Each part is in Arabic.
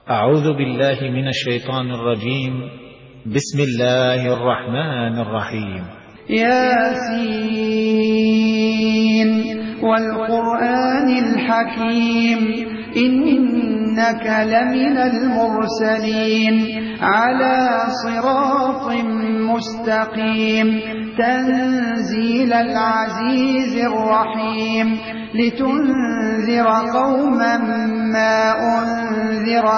أعوذ بالله من الشيطان الرجيم. بسم الله الرحمن الرحيم. ياسين والقرآن الحكيم إنك لمن المرسلين على صراط مستقيم تنزيل العزيز الرحيم لتنذر قوما ما أنذر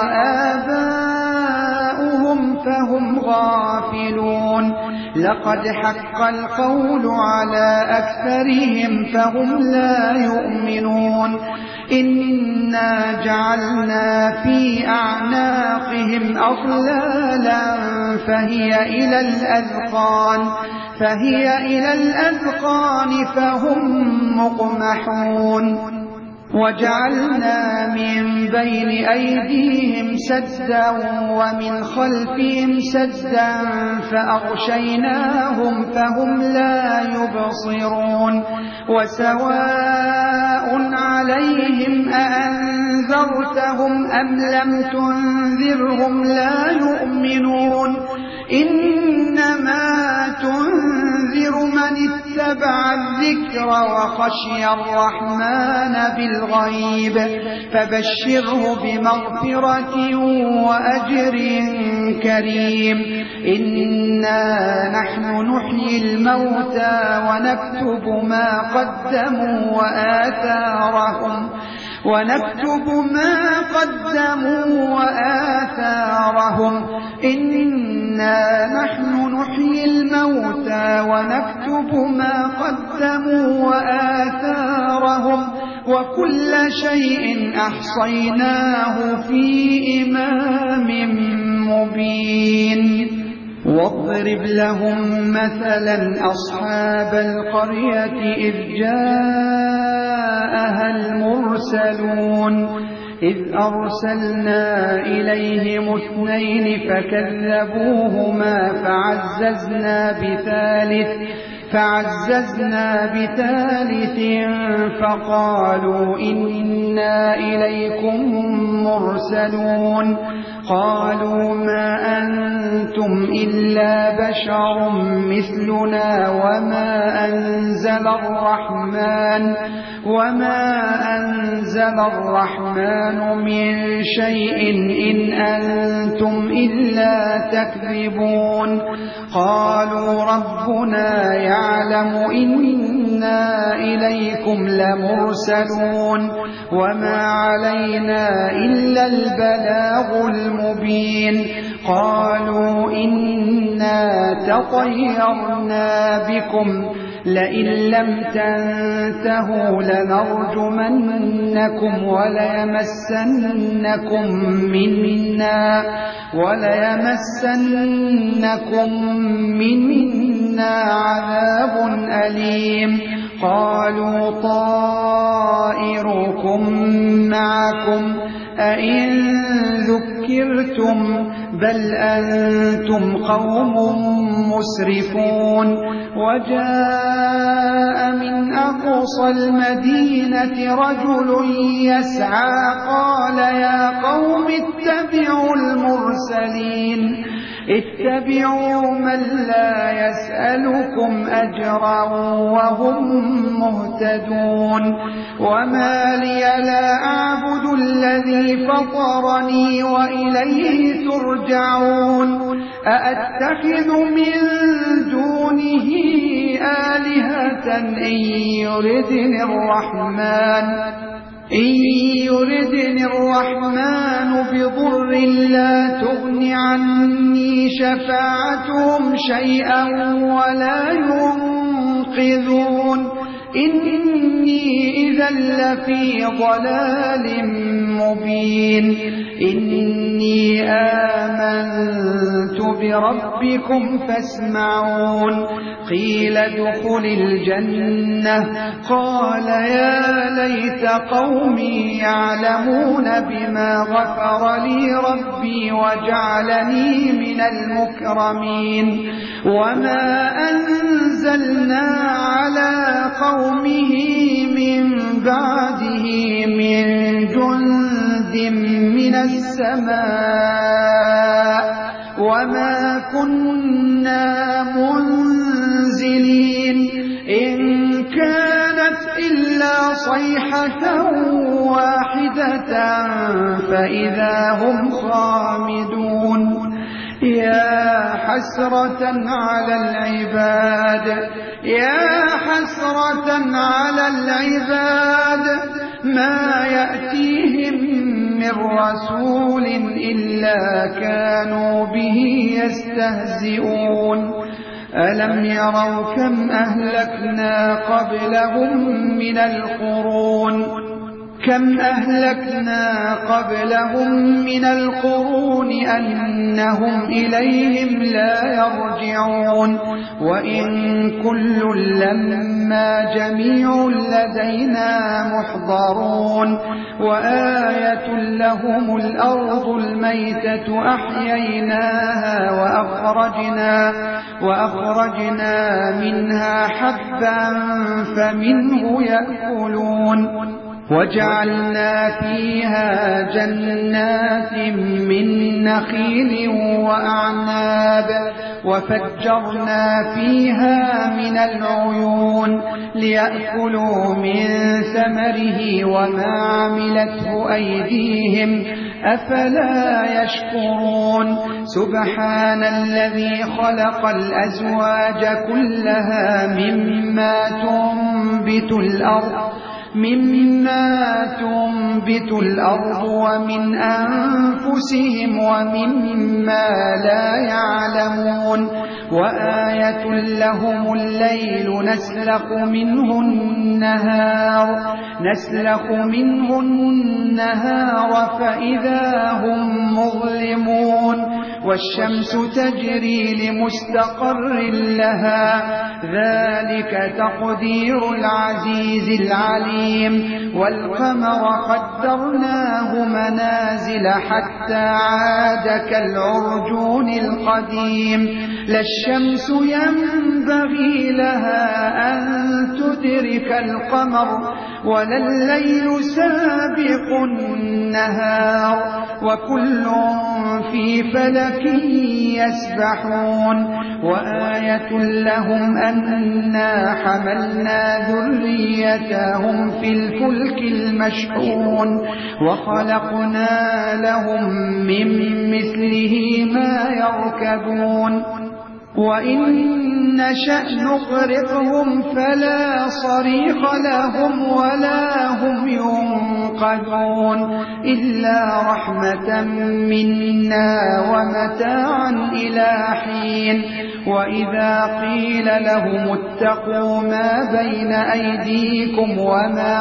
آباؤهم فهم غافلون لقد حق القول على أكثرهم فهم لا يؤمنون إنا جعلنا في أعناقهم أغلالا فهي إلى الأذقان فهم مقمحون وجعلنا من بين أيديهم سدا ومن خلفهم سدا فأغشيناهم فهم لا يبصرون وسواء عليهم أأنذرتهم أم لم تنذرهم لا يؤمنون إنما تنذر من اتبع الذكر وخشي الرحمن بالغيب فبشره بمغفرة وأجر كريم إنا نحن نحيي الموتى ونكتب ما قدموا وآثارهم إنا نحن نحيي الموتى ونكتب ما قدموا وآثارهم وكل شيء أحصيناه في إمام مبين واضرب لهم مثلا أصحاب القرية إذ جاءها المرسلون إذ أرسلنا إليهم 2 فكذبوهما فعززنا بثالث فقالوا إنا إليكم مرسلون قالوا ما أنتم إلا بشر مثلنا وما أنزل الرحمن من شيء إن أنتم إلا تكذبون قالوا ربنا يعلم إنا إليكم لمرسلون وما علينا إلا البلاغ المبين قالوا إنا تطيرنا بكم لئن لم تنتهوا لنرجمنكم وليمسنكم منا عذاب أليم قالوا طائركم معكم أئن ذكرتم بل أنتم قوم مسرفون وجاء من أقصى المدينة رجل يسعى قال يا قوم اتبعوا المرسلين اتبعوا من لا يسألكم أجرا وهم مهتدون وما لي لا أعبد الذي فطرني وإليه ترجعون أأتخذ من دونه آلهة إن يردني الرحمن بضر لا تغن عني شفاعتهم شيئا ولا ينقذون إني إذا لفي ضلال مبين إني آمنت بربكم فاسمعون قيل ادخل الجنة قال يا ليت قومي يعلمون بما غفر لي ربي وجعلني من المكرمين وما أنزلنا على قومه من بعده من جند بجند من السماء وما كنا منزلين إن كانت إلا صيحة واحدة فإذا هم خامدون يا حسرة على العباد يا حسرة على العباد ما يأتيهم من رسول إلا كانوا به يستهزئون ألم يروا كم أهلكنا قبلهم من القرون أنهم إليهم لا يرجعون وإن كل لما جميع لدينا محضرون وآية لهم الأرض الميتة أحييناها وأخرجنا منها حبا فمنه يأكلون وجعلنا فيها جنات من نخيل وأعناب وفجرنا فيها من العيون ليأكلوا من ثمره وما عملته أيديهم أفلا يشكرون سبحان الذي خلق الأزواج كلها مما تنبت الأرض ومن أنفسهم ومما لا يعلمون وآية لهم الليل نسلخ منه النهار فإذا هم مظلمون والشمس تجري لمستقر لها ذلك تقدير العزيز العليم والقمر قدرناه منازل حتى عاد كالعرجون القديم لا الشمس ينبغي لها أن تدرك القمر ولا الليل سابق النهار وكل في فلك يسبحون وآية لهم أنا حملنا ذريتهم في الفلك المشحون وخلقنا لهم من مثله ما يركبون وإن نشأ نغرقهم فلا صريخ لهم ولا هم ينقذون إلا رحمة منا ومتاعا إلى حين وإذا قيل لهم اتقوا ما بين أيديكم وما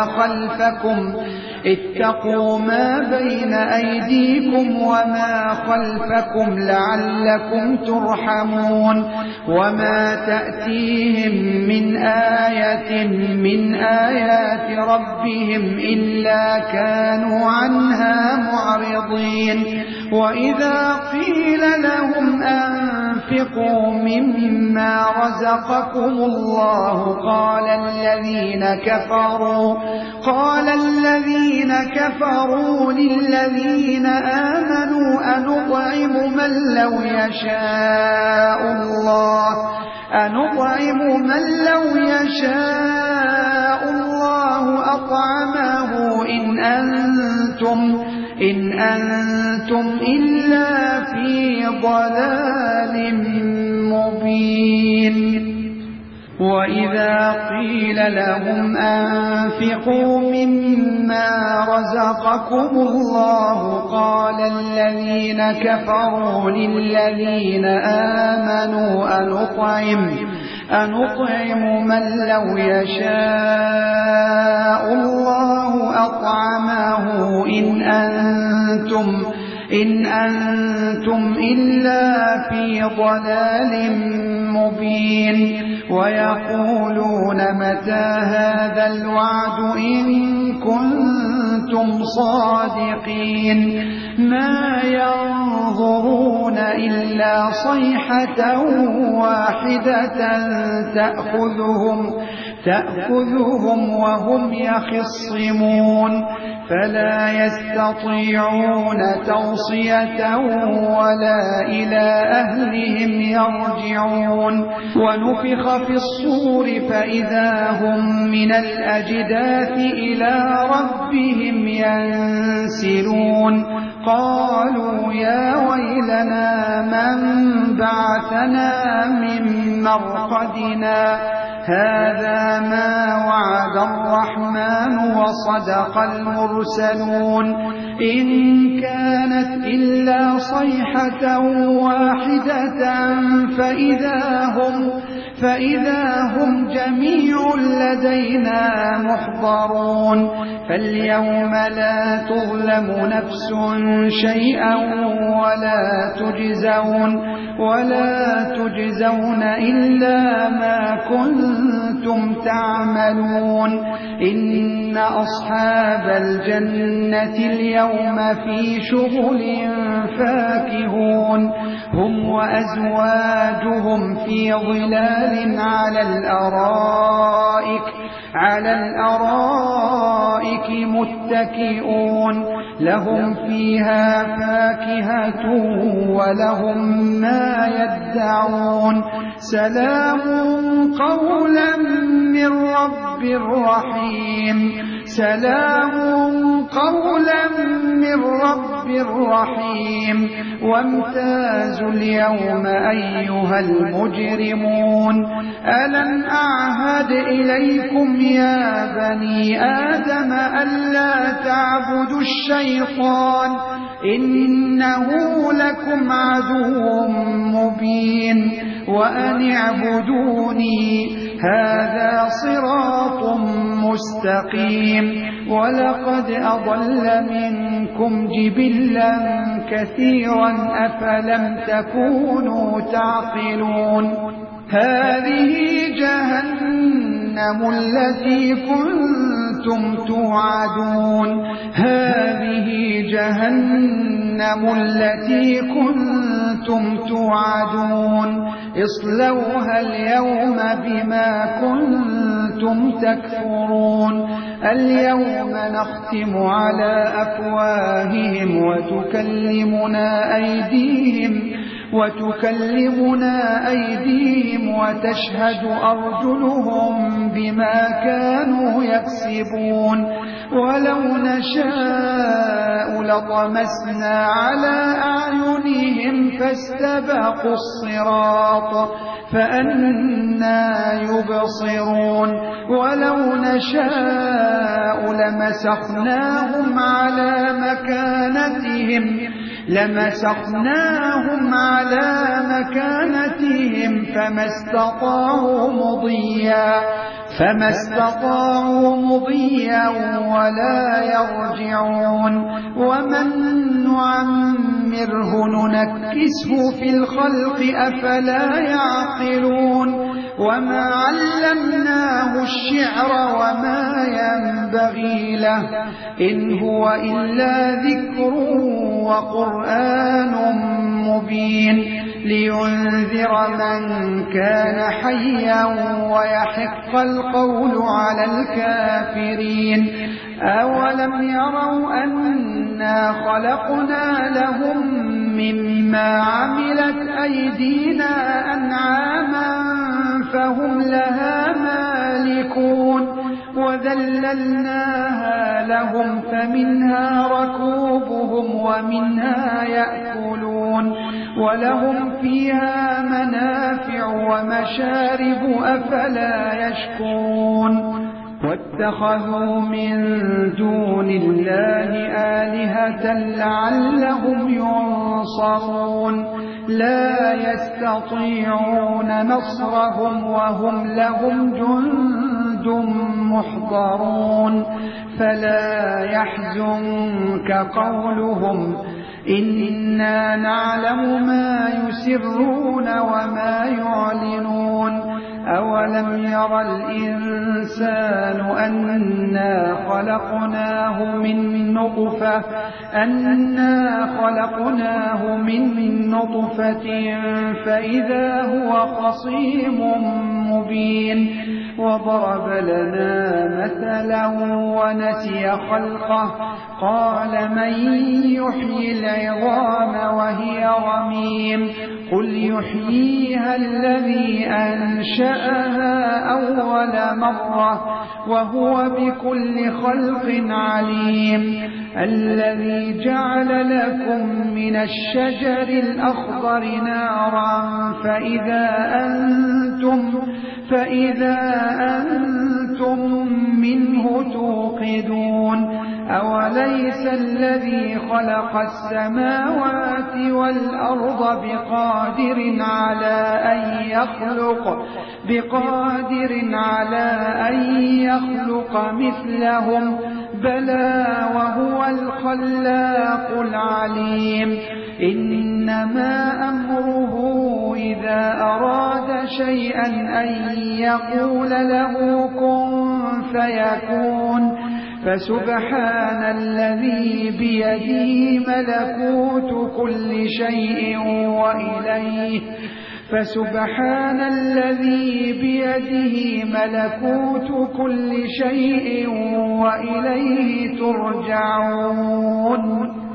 خلفكم لعلكم ترحمون وما تأتيهم من آية من آيات ربهم إلا كانوا عنها معرضين وإذا قيل لهم أنفقوا مما رزقكم الله قال الذين كفروا للذين آمنوا أنطعم من لو يشاء الله أطعمه إن أنتم إلا في ضلال مبين وإذا قيل لهم أنفقوا مما رزقكم الله قال الذين كفروا للذين آمنوا أنطعم من لو يشاء الله أطعمه إن أنتم إلا في ضلال مبين ويقولون متى هذا الوعد إن كنتم صادقين ما ينظرون إلا صيحة واحدة تأخذهم وهم يخصمون فلا يستطيعون توصية ولا إلى أهلهم يرجعون ونفخ في الصور فإذا هم من الأجداث إلى ربهم ينسلون قالوا يا ويلنا من بعثنا من مرقدنا هذا ما وعد الرحمن وصدق المرسلون إن كانت إلا صيحة واحدة فإذا هم جميع لدينا محضرون فاليوم لا تظلم نفس شيئا ولا تجزون إلا ما كنتم تعملون إن أصحاب الجنة اليوم في شغل فاكهون هم وأزواجهم في ظلال على الأرائك متكئون لهم فيها فاكهة ولهم ما يدعون سلام قولا من رب رحيم وامتازوا اليوم أيها المجرمون ألم أعهد إليكم يا بني آدم ألا تعبدوا الشيطان إنه لكم عدو مبين وأن اعبدوني هذا صراط مستقيم ولقد أضل منكم جبلا كثيرا أفلم تكونوا تعقلون هذه جهنم التي كنتم توعدون اصلوها اليوم بما كنتم تكفرون اليوم نختم على أفواههم وتكلمنا أيديهم وتشهد أرجلهم بما كانوا يكسبون ولو نشاء لطمسنا على أعينهم فاستبقوا الصراط فأنى يبصرون ولو نشاء لمسخناهم على مكانتهم فما استطاعوا مضيا ولا يرجعون ومن نعمره ننكسه في الخلق أفلا يعقلون وما علمناه الشعر وما ينبغي له إن هو إلا ذكر وقرآن مبين لينذر من كان حيا ويحق القول على الكافرين أولم يروا أنا خلقنا لهم مما عملت أيدينا أنعاما فهم لها مالكون وذللناها لهم فمنها ركوبهم ومنها يأكلون ولهم فيها منافع ومشارب أفلا يشكرون واتخذوا من دون الله آلهة لعلهم ينصرون لا يستطيعون نصرهم وهم لهم جند محضرون فلا يحزنك قولهم إنا نعلم ما يسرون وما يعلنون أولم ير الإنسان أنا خلقناه من نطفة فإذا هو خصيم مبين وضرب لنا مثلا ونسي خلقه قال من يحيي العظام وهي رميم قل يحييها الذي أنشأها أول مرة وهو بكل خلق عليم الذي جعل لكم من الشجر الأخضر نارا فإذا أنتم منه توقدون أوليس الذي خلق السماوات والأرض بقادر على أن يخلق مثلهم بلى وهو الخلاق العليم إنما أمره إذا أراد شيئا أن يقول له كن فيكون فسبحان الذي بيده ملكوت كل شيء وإليه ترجعون